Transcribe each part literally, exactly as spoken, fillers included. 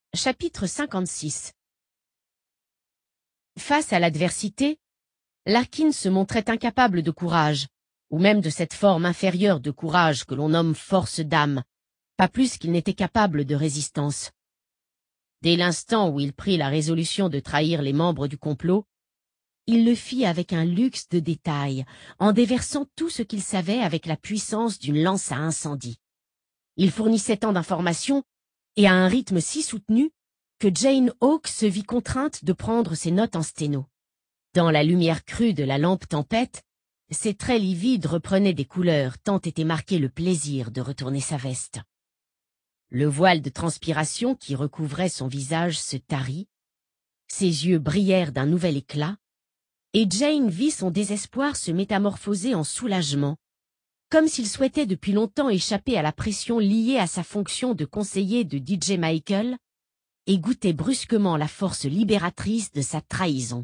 Chapitre cinquante-six. Face à l'adversité, Larkin se montrait incapable de courage, ou même de cette forme inférieure de courage que l'on nomme force d'âme, pas plus qu'il n'était capable de résistance. Dès l'instant où il prit la résolution de trahir les membres du complot, il le fit avec un luxe de détails, en déversant tout ce qu'il savait avec la puissance d'une lance à incendie. Il fournissait tant d'informations, et à un rythme si soutenu, que Jane Hawke se vit contrainte de prendre ses notes en sténo. Dans la lumière crue de la lampe tempête, ses traits livides reprenaient des couleurs tant était marqué le plaisir de retourner sa veste. Le voile de transpiration qui recouvrait son visage se tarit, ses yeux brillèrent d'un nouvel éclat, et Jane vit son désespoir se métamorphoser en soulagement, comme s'il souhaitait depuis longtemps échapper à la pression liée à sa fonction de conseiller de D J Michael et goûter brusquement la force libératrice de sa trahison.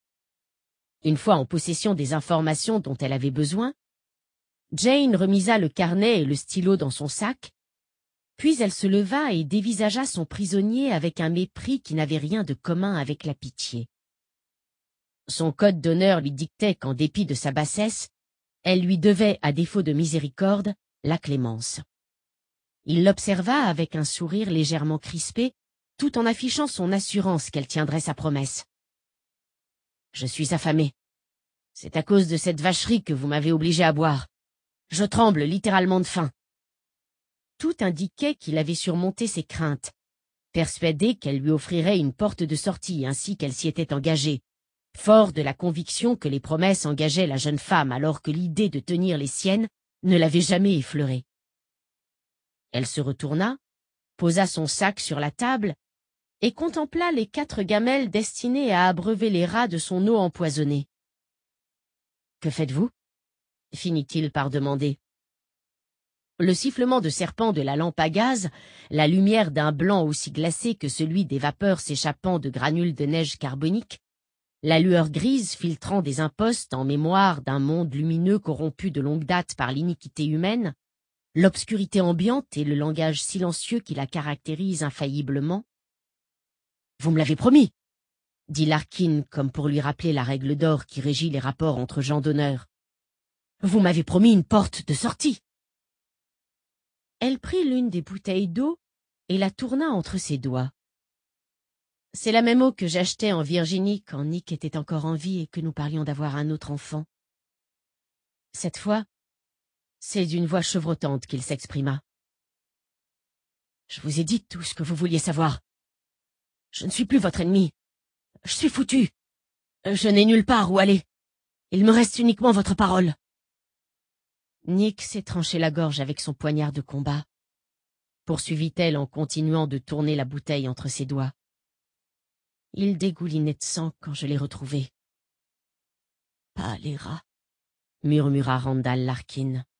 Une fois en possession des informations dont elle avait besoin, Jane remisa le carnet et le stylo dans son sac, puis elle se leva et dévisagea son prisonnier avec un mépris qui n'avait rien de commun avec la pitié. Son code d'honneur lui dictait qu'en dépit de sa bassesse, elle lui devait, à défaut de miséricorde, la clémence. Il l'observa avec un sourire légèrement crispé, tout en affichant son assurance qu'elle tiendrait sa promesse. « Je suis affamé. C'est à cause de cette vacherie que vous m'avez obligé à boire. Je tremble littéralement de faim. » Tout indiquait qu'il avait surmonté ses craintes, persuadé qu'elle lui offrirait une porte de sortie ainsi qu'elle s'y était engagée, fort de la conviction que les promesses engageaient la jeune femme alors que l'idée de tenir les siennes ne l'avait jamais effleurée. Elle se retourna, posa son sac sur la table et contempla les quatre gamelles destinées à abreuver les rats de son eau empoisonnée. « Que faites-vous » finit-il par demander. Le sifflement de serpent de la lampe à gaz, la lumière d'un blanc aussi glacé que celui des vapeurs s'échappant de granules de neige carbonique, la lueur grise filtrant des impostes en mémoire d'un monde lumineux corrompu de longue date par l'iniquité humaine, l'obscurité ambiante et le langage silencieux qui la caractérise infailliblement. « Vous me l'avez promis !» dit Larkin comme pour lui rappeler la règle d'or qui régit les rapports entre gens d'honneur. « Vous m'avez promis une porte de sortie !» Elle prit l'une des bouteilles d'eau et la tourna entre ses doigts. « C'est la même eau que j'achetais en Virginie quand Nick était encore en vie et que nous parlions d'avoir un autre enfant. » Cette fois, c'est d'une voix chevrotante qu'il s'exprima. « Je vous ai dit tout ce que vous vouliez savoir. Je ne suis plus votre ennemi. Je suis foutu. Je n'ai nulle part où aller. Il me reste uniquement votre parole. » Nick s'est tranché la gorge avec son poignard de combat, poursuivit-elle en continuant de tourner la bouteille entre ses doigts. Il dégoulinait de sang quand je l'ai retrouvé. « Pas les rats » murmura Randall Larkin.